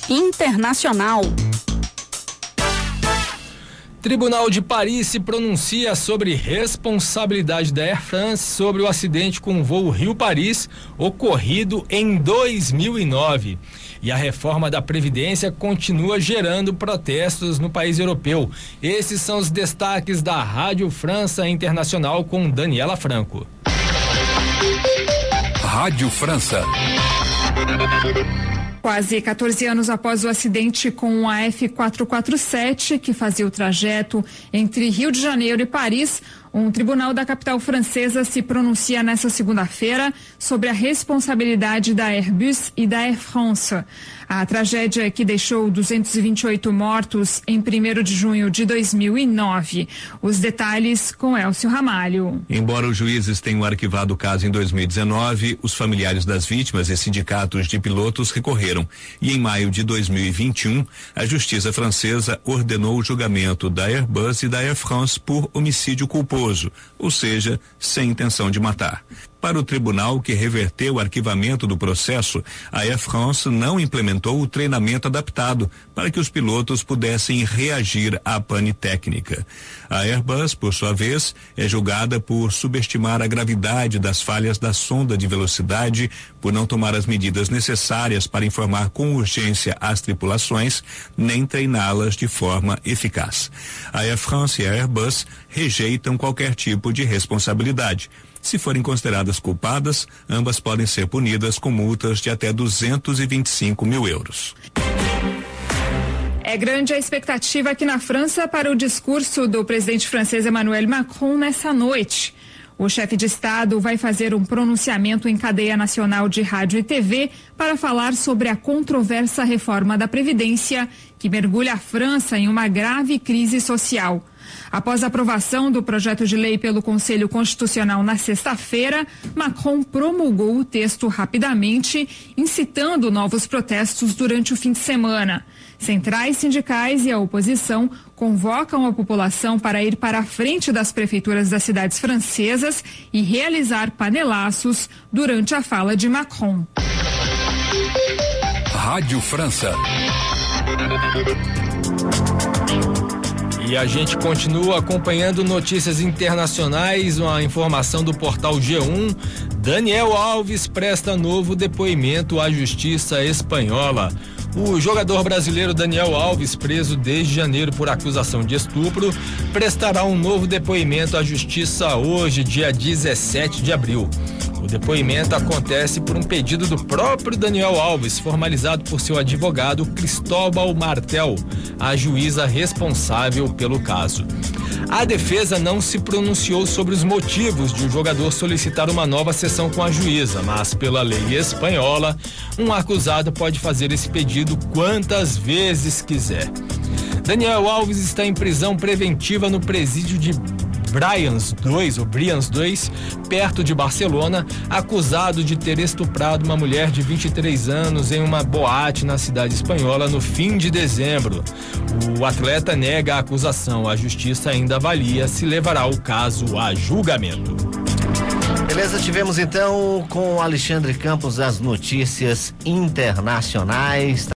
internacional. Tribunal de Paris se pronuncia sobre responsabilidade da Air France sobre o acidente com o voo Rio-Paris ocorrido em 2009. E a reforma da Previdência continua gerando protestos no país europeu. Esses são os destaques da Rádio França Internacional com Daniela Franco. Rádio França. Quase 14 anos após o acidente com a F447, que fazia o trajeto entre Rio de Janeiro e Paris, um tribunal da capital francesa se pronuncia nesta segunda-feira sobre a responsabilidade da Airbus e da Air France. A tragédia que deixou 228 mortos em 1º de junho de 2009. Os detalhes com Elcio Ramalho. Embora os juízes tenham arquivado o caso em 2019, os familiares das vítimas e sindicatos de pilotos recorreram. E em maio de 2021, a justiça francesa ordenou o julgamento da Airbus e da Air France por homicídio culposo, ou seja, sem intenção de matar. Para o tribunal que reverteu o arquivamento do processo, a Air France não implementou o treinamento adaptado para que os pilotos pudessem reagir à pane técnica. A Airbus, por sua vez, é julgada por subestimar a gravidade das falhas da sonda de velocidade, por não tomar as medidas necessárias para informar com urgência as tripulações, nem treiná-las de forma eficaz. A Air France e a Airbus rejeitam qualquer tipo de responsabilidade. Se forem consideradas culpadas, ambas podem ser punidas com multas de até 225 mil euros. É grande a expectativa aqui na França para o discurso do presidente francês Emmanuel Macron nessa noite. O chefe de Estado vai fazer um pronunciamento em cadeia nacional de rádio e TV para falar sobre a controversa reforma da Previdência, que mergulha a França em uma grave crise social. Após a aprovação do projeto de lei pelo Conselho Constitucional na sexta-feira, Macron promulgou o texto rapidamente, incitando novos protestos durante o fim de semana. Centrais sindicais e a oposição convocam a população para ir para a frente das prefeituras das cidades francesas e realizar panelaços durante a fala de Macron. Rádio França. E a gente continua acompanhando notícias internacionais, uma informação do portal G1. Daniel Alves presta novo depoimento à Justiça Espanhola. O jogador brasileiro Daniel Alves, preso desde janeiro por acusação de estupro, prestará um novo depoimento à Justiça hoje, dia 17 de abril. O depoimento acontece por um pedido do próprio Daniel Alves, formalizado por seu advogado Cristóbal Martel, a juíza responsável pelo caso. A defesa não se pronunciou sobre os motivos de o jogador solicitar uma nova sessão com a juíza, mas pela lei espanhola, um acusado pode fazer esse pedido quantas vezes quiser. Daniel Alves está em prisão preventiva no presídio de Brians 2, perto de Barcelona, acusado de ter estuprado uma mulher de 23 anos em uma boate na cidade espanhola no fim de dezembro. O atleta nega a acusação. A justiça ainda avalia se levará o caso a julgamento. Beleza, tivemos então com o Alexandre Campos as notícias internacionais.